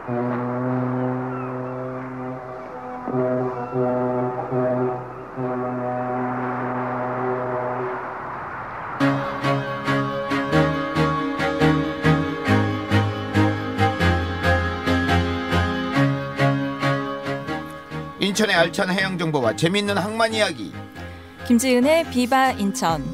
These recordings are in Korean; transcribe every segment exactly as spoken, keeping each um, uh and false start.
인천의 알찬 해양 정보와 재미있는 항만 이야기. 김지은의 비바 인천.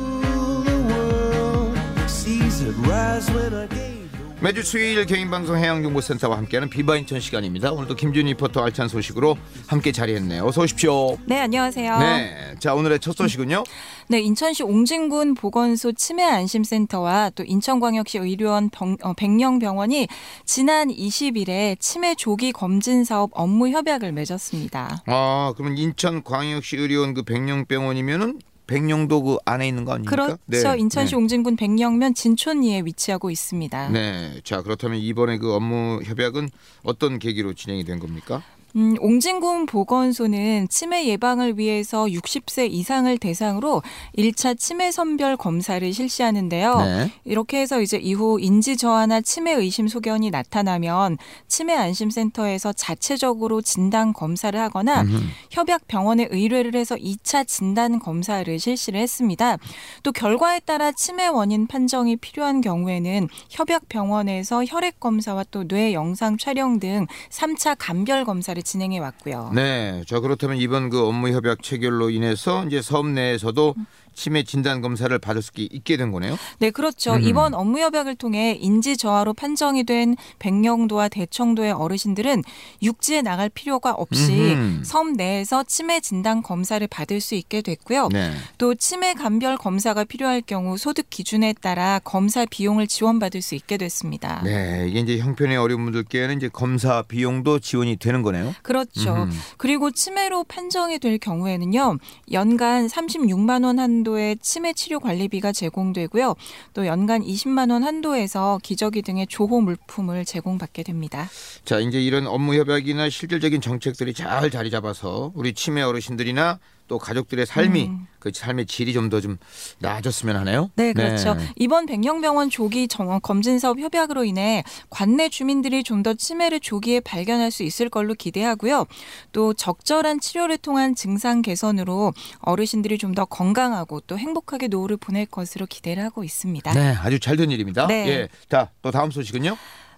매주 수요일 개인방송 해양정보센터와 함께하는 비바 인천 시간입니다. 오늘도 김지은 리포터 알찬 소식으로 함께 자리했네요. 어서 오십시오. 네, 안녕하세요. 네, 자 오늘의 첫 소식은요. 네, 인천시 옹진군 보건소 치매안심센터와 또 인천광역시 의료원 병, 어, 백령병원이 지난 이십 일에 치매 조기 검진 사업 업무 협약을 맺었습니다. 아, 그러면 인천광역시 의료원 그 백령병원이면은 백령도 그 안에 있는 거 아닙니까? 그렇죠. 네. 인천시 네. 옹진군 백령면 진촌리에 위치하고 있습니다. 네, 자 그렇다면 이번에 그 업무 협약은 어떤 계기로 진행이 된 겁니까? 음, 옹진군 보건소는 치매 예방을 위해서 육십 세 이상을 대상으로 일 차 치매 선별 검사를 실시하는데요. 네. 이렇게 해서 이제 이후 인지 저하나 치매 의심 소견이 나타나면 치매 안심센터에서 자체적으로 진단 검사를 하거나 음흠. 협약 병원에 의뢰를 해서 이 차 진단 검사를 실시를 했습니다. 또 결과에 따라 치매 원인 판정이 필요한 경우에는 협약 병원에서 혈액 검사와 또 뇌 영상 촬영 등 삼 차 감별 검사를 진행해 왔고요. 네, 자 그렇다면 이번 그 업무 협약 체결로 인해서 이제 사업 내에서도 치매 진단 검사를 받을 수 있게 된 거네요. 네, 그렇죠. 음. 이번 업무 협약을 통해 인지 저하로 판정이 된 백령도와 대청도의 어르신들은 육지에 나갈 필요가 없이 음흠. 섬 내에서 치매 진단 검사를 받을 수 있게 됐고요. 네. 또 치매 감별 검사가 필요할 경우 소득 기준에 따라 검사 비용을 지원받을 수 있게 됐습니다. 네, 이게 이제 형편이 어려운 분들께는 이제 검사 비용도 지원이 되는 거네요. 그렇죠. 음흠. 그리고 치매로 판정이 될 경우에는요, 연간 삼십육만 원 한 한도의 치매 치료 관리비가 제공되고요. 또 연간 이십만 원 한도에서 기저귀 등의 조호 물품을 제공받게 됩니다. 자, 이제 이런 업무 협약이나 실질적인 정책들이 잘 자리 잡아서 우리 치매 어르신들이나 또 가족들의 삶이 음. 그 삶의 질이 좀 더 좀 나아졌으면 하네요. 네, 그렇죠. 네. 이번 백령병원 조기 검진 사업 협약으로 인해 관내 주민들이 좀 더 치매를 조기에 발견할 수 있을 걸로 기대하고요. 또 적절한 치료를 통한 증상 개선으로 어르신들이 좀 더 건강하고 또 행복하게 노후를 보낼 것으로 기대를 하고 있습니다. 네, 아주 잘 된 일입니다. 네. 예, 자, 또 다음 소식은요.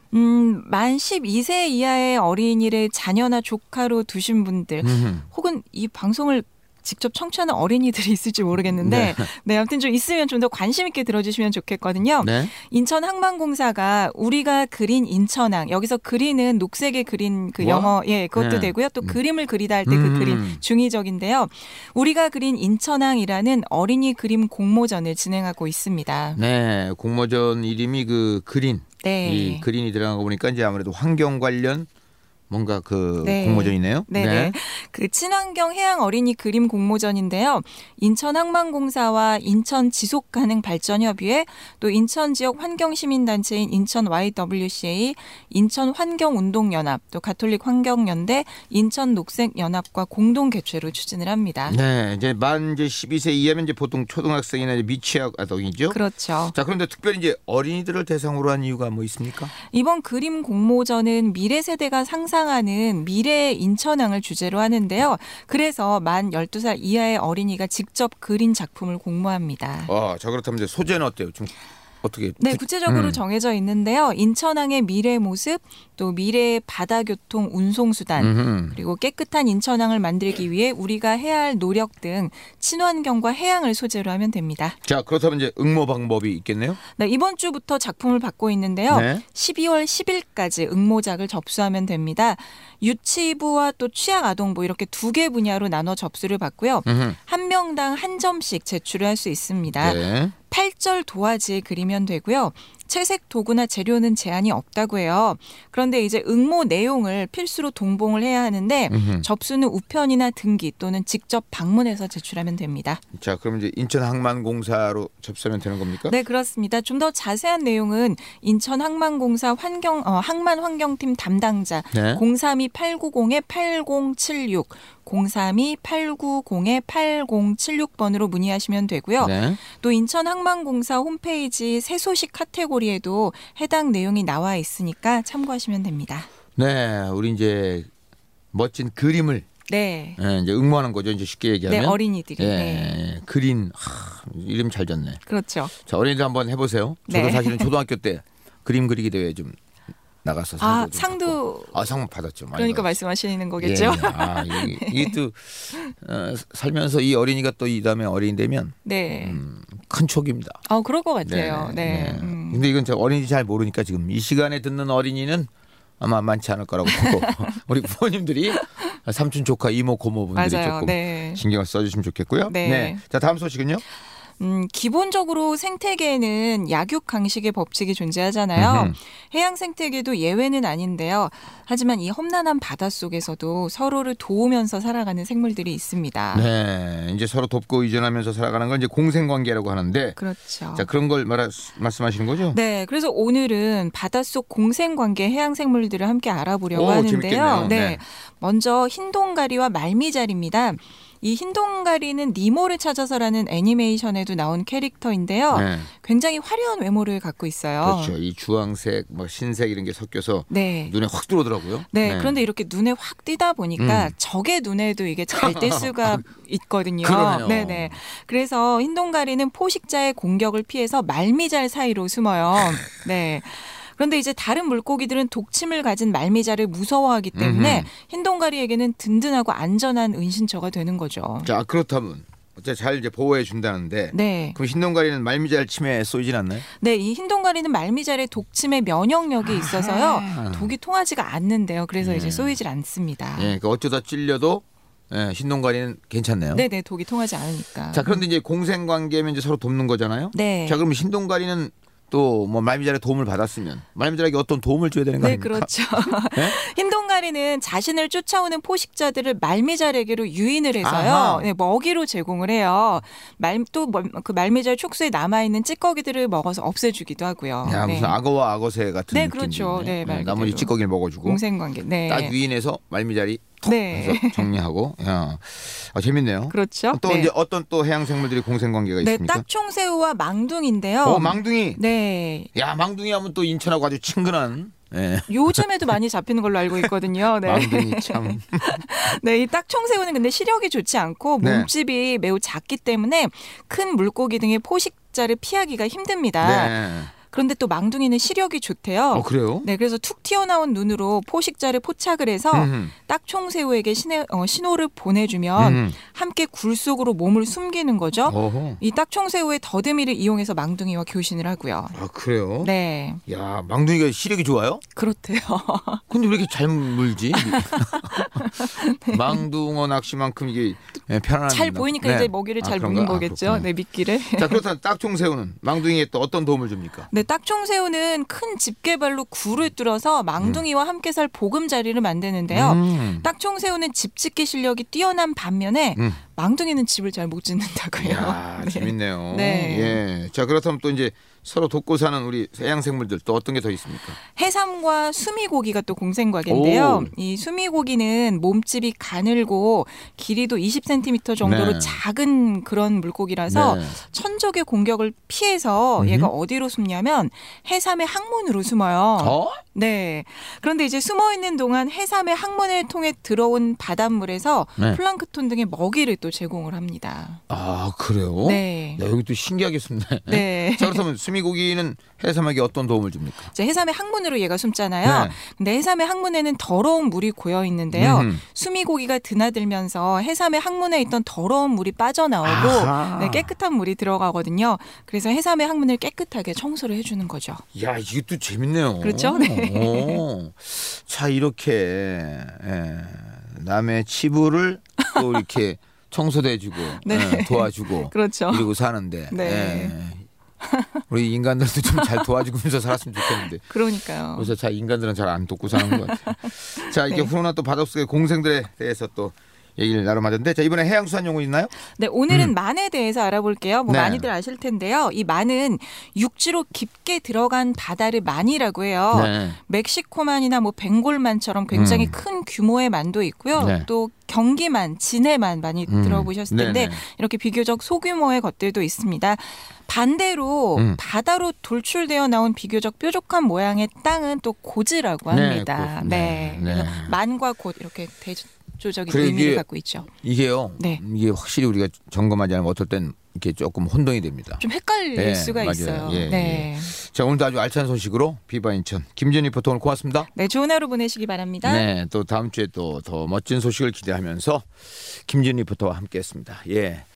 음, 만 십이 세 이하의 어린이를 자녀나 조카로 두신 분들 음흠. 혹은 이 방송을 직접 청취하는 어린이들이 있을지 모르겠는데 네, 네 아무튼 좀 있으면 좀 더 관심 있게 들어주시면 좋겠거든요. 네. 인천항만공사가 우리가 그린 인천항, 여기서 그린은 녹색에 그린 그 뭐? 영어 예 그것도 네. 되고요. 또 음. 그림을 그리다 할 때 그 음. 그림 중의적인데요. 우리가 그린 인천항이라는 어린이 그림 공모전을 진행하고 있습니다. 네, 공모전 이름이 그 그린. 네. 이 그린이 들어간 거 보니까 이제 아무래도 환경 관련 뭔가 그 네. 공모전이네요. 네네. 네. 그 친환경 해양 어린이 그림 공모전인데요. 인천항만공사와 인천 지속가능발전협의회, 또 인천 지역 환경시민단체인 인천 와이더블유씨에이, 인천환경운동연합, 또 가톨릭 환경연대, 인천녹색연합과 공동 개최로 추진을 합니다. 네, 이제 만 이제 십이 세 이하면 이제 보통 초등학생이나 미취학 아동이죠. 그렇죠. 자, 그런데 특별히 이제 어린이들을 대상으로 한 이유가 뭐 있습니까? 이번 그림 공모전은 미래 세대가 상상 하는 미래의 인천항을 주제로 하는데요. 그래서 만 열두 살 이하의 어린이가 직접 그린 작품을 공모합니다. 아, 자 그렇다면 이제 소재는 어때요? 좀 어떻게? 네, 구체적으로 음. 정해져 있는데요. 인천항의 미래 모습, 또 미래의 바다교통 운송수단, 음흠. 그리고 깨끗한 인천항을 만들기 위해 우리가 해야 할 노력 등 친환경과 해양을 소재로 하면 됩니다. 자, 그렇다면 이제 응모 방법이 있겠네요? 네, 이번 주부터 작품을 받고 있는데요. 네. 십이월 십일까지 응모작을 접수하면 됩니다. 유치부와 또 취약아동부 이렇게 두 개 분야로 나눠 접수를 받고요. 음흠. 한 명당 한 점씩 제출을 할 수 있습니다. 네. 팔 절 도화지에 그리면 되고요. 채색 도구나 재료는 제한이 없다고 해요. 그런데 이제 응모 내용을 필수로 동봉을 해야 하는데 음흠. 접수는 우편이나 등기 또는 직접 방문해서 제출하면 됩니다. 자, 그럼 이제 인천항만공사로 접수하면 되는 겁니까? 네, 그렇습니다. 좀 더 자세한 내용은 인천항만공사 환경 어, 항만환경팀 담당자 네. 공삼이 팔구공 팔공칠육 공삼이 팔구공 팔공칠육 번으로 문의하시면 되고요. 네. 또 인천항만공사 홈페이지 새 소식 카테고리에도 해당 내용이 나와 있으니까 참고하시면 됩니다. 네, 우리 이제 멋진 그림을 네. 예, 이제 응모하는 거죠. 이제 쉽게 얘기하면. 네, 어린이들이. 예, 네. 그린 하, 이름 잘 졌네. 그렇죠. 자, 어린이들 한번 해보세요. 저도 네. 사실은 초등학교 때 그림 그리기 대회 좀 나가서 상도 아, 좀 상도. 받고. 아, 상 받았죠. 많이 그러니까 받았죠. 말씀하시는 거겠죠. 예, 예. 아, 이게, 이게 또 어, 살면서 이 어린이가 또 이 다음에 어린이 되면 네. 음, 큰 촉입니다. 어, 그럴 것 같아요. 네. 네. 음. 근데 이건 저 어린이 잘 모르니까 지금 이 시간에 듣는 어린이는 아마 많지 않을 거라고 보고 우리 부모님들이 삼촌 조카 이모 고모분들이 맞아요. 조금 네. 신경을 써주시면 좋겠고요. 네. 자, 다음 소식은요. 음, 기본적으로 생태계에는 약육 강식의 법칙이 존재하잖아요. 음흠. 해양 생태계도 예외는 아닌데요. 하지만 이 험난한 바닷속에서도 서로를 도우면서 살아가는 생물들이 있습니다. 네, 이제 서로 돕고 의존하면서 살아가는 건 이제 공생관계라고 하는데, 그렇죠. 자, 그런 걸 말하, 말씀하시는 거죠? 네, 그래서 오늘은 바닷속 공생관계 해양 생물들을 함께 알아보려고 오, 하는데요. 재밌겠네요. 네. 네. 먼저 흰동가리와 말미잘입니다. 이 흰동가리는 니모를 찾아서라는 애니메이션에도 나온 캐릭터인데요. 네. 굉장히 화려한 외모를 갖고 있어요. 그렇죠. 이 주황색, 뭐 흰색 이런 게 섞여서 네. 눈에 확 들어오더라고요. 네, 그런데 이렇게 눈에 확 띄다 보니까 음. 적의 눈에도 이게 잘 띌 수가 있거든요. 그러네요. 네네. 그래서 흰동가리는 포식자의 공격을 피해서 말미잘 사이로 숨어요. 네. 그런데 이제 다른 물고기들은 독침을 가진 말미잘을 무서워하기 때문에 음흠. 흰동가리에게는 든든하고 안전한 은신처가 되는 거죠. 자, 그렇다면 어째 잘 이제 보호해 준다는데, 네. 그럼 흰동가리는 말미잘 침에 쏘이진 않나요? 네, 이 흰동가리는 말미잘의 독침에 면역력이 있어서요. 아하. 독이 통하지가 않는데요. 그래서 예. 이제 쏘이질 않습니다. 예, 그러니까 어쩌다 찔려도 예, 흰동가리는 괜찮네요. 네네, 독이 통하지 않으니까. 자, 그런데 이제 공생관계면 이제 서로 돕는 거잖아요. 네. 자, 그럼 흰동가리는 또 뭐 말미잘의 도움을 받았으면 말미잘에게 어떤 도움을 줘야 되는 거 네, 아닙니까? 그렇죠. 네? 흰동가리는 자신을 쫓아오는 포식자들을 말미잘에게로 유인을 해서요. 아하. 네, 먹이로 제공을 해요. 말, 또 그 말미잘 촉수에 남아있는 찌꺼기들을 먹어서 없애주기도 하고요. 야, 네. 무슨 악어와 악어새 같은 네, 느낌이 그렇죠. 있네. 네, 말 나머지 그대로. 찌꺼기를 먹어주고 공생관계. 네. 딱 유인해서 말미잘이 톡 네. 해서 정리하고. 야, 아, 재밌네요. 그렇죠. 또 네. 이제 어떤 또 해양 생물들이 공생관계가 네, 있습니까? 딱총새우와 망둥인데요. 어, 망둥이. 네. 야, 망둥이 하면 또 인천하고 아주 친근한. 예. 요즘에도 많이 잡히는 걸로 알고 있거든요. 네. 망둥이 참. 네, 이 딱총새우는 근데 시력이 좋지 않고 네. 몸집이 매우 작기 때문에 큰 물고기 등의 포식자를 피하기가 힘듭니다. 네. 그런데 또 망둥이는 시력이 좋대요. 어, 그래요? 네, 그래서 툭 튀어나온 눈으로 포식자를 포착을 해서 음흠. 딱총새우에게 신호, 어, 신호를 보내주면 음. 함께 굴 속으로 몸을 숨기는 거죠. 어허. 이 딱총새우의 더듬이를 이용해서 망둥이와 교신을 하고요. 아, 그래요? 네, 야, 망둥이가 시력이 좋아요? 그렇대요. 근데 왜 이렇게 잘 물지? 망둥어 낚시만큼 이게 편안한. 잘 보이니까 네. 이제 먹이를 아, 잘 그런가? 무는 아, 거겠죠. 그렇구나. 네, 미끼를. 자, 그렇다면 딱총새우는 망둥이에 또 어떤 도움을 줍니까? 네, 딱총새우는 큰 집게발로 굴을 뚫어서 망둥이와 함께 살 보금자리를 만드는데요. 음. 딱총새우는 집 짓기 실력이 뛰어난 반면에 음. 망둥이는 집을 잘 못 짓는다고요. 이야, 네. 재밌네요. 네. 예. 자, 그렇다면 또 이제 서로 돕고 사는 우리 해양 생물들 또 어떤 게 더 있습니까? 해삼과 수미고기가 또 공생과계인데요. 오. 이 수미고기는 몸집이 가늘고 길이도 이십 센티미터 정도로 네. 작은 그런 물고기라서 네. 천적의 공격을 피해서 음흠. 얘가 어디로 숨냐면 해삼의 항문으로 숨어요. 어? 네. 그런데 이제 숨어 있는 동안 해삼의 항문을 통해 들어온 바닷물에서 네. 플랑크톤 등의 먹이를 또 제공을 합니다. 아, 그래요? 네. 야, 여기 또 신기하게 숨네. 네. 자, 그렇다면 수미고기는 해삼에게 어떤 도움을 줍니까? 이제 해삼의 항문으로 얘가 숨잖아요. 네. 근데 해삼의 항문에는 더러운 물이 고여 있는데요. 음흠. 수미고기가 드나들면서 해삼의 항문에 있던 더러운 물이 빠져나오고 아하. 네, 깨끗한 물이 들어가거든요. 그래서 해삼의 항문을 깨끗하게 청소를 해주는 거죠. 야, 이것도 재밌네요. 그렇죠? 네. 오. 자, 이렇게 예, 남의 치부를 또 이렇게 청소도 해주고 네. 예, 도와주고 그렇죠. 이러고 사는데 네. 예. 우리 인간들도 좀 잘 도와주면서 살았으면 좋겠는데 그러니까요. 그래서 자 인간들은 잘 안 돕고 사는 것 같아요. 자, 이게 네. 훈훈한 또 바닷속의 공생들에 대해서 또 얘기를 나눠봤는데 자, 이번에 해양수산용어 있나요? 네, 오늘은 음. 만에 대해서 알아볼게요. 뭐 네. 많이들 아실 텐데요. 이 만은 육지로 깊게 들어간 바다를 만이라고 해요. 네. 멕시코만이나 뭐 벵골만처럼 굉장히 음. 큰 규모의 만도 있고요. 네. 또 경기만, 진해만 많이 음. 들어보셨을 텐데 네네. 이렇게 비교적 소규모의 것들도 있습니다. 반대로 음. 바다로 돌출되어 나온 비교적 뾰족한 모양의 땅은 또 고지라고 네, 합니다. 고- 네. 네, 네. 그래서 만과 곧 이렇게 대조적인 그래, 의미를 이게- 갖고 있죠. 이게요. 네. 이게 확실히 우리가 점검하지 않으면 어떨 땐 이렇게 조금 혼동이 됩니다. 좀 헷갈릴 네, 수가 맞아요. 있어요. 예, 네. 자, 오늘도 아주 알찬 소식으로 비바 인천 김진희 리포터 오늘 고맙습니다. 네, 좋은 하루 보내시기 바랍니다. 네, 또 다음 주에 또 더 멋진 소식을 기대하면서 김진희 리포터와 함께했습니다. 예.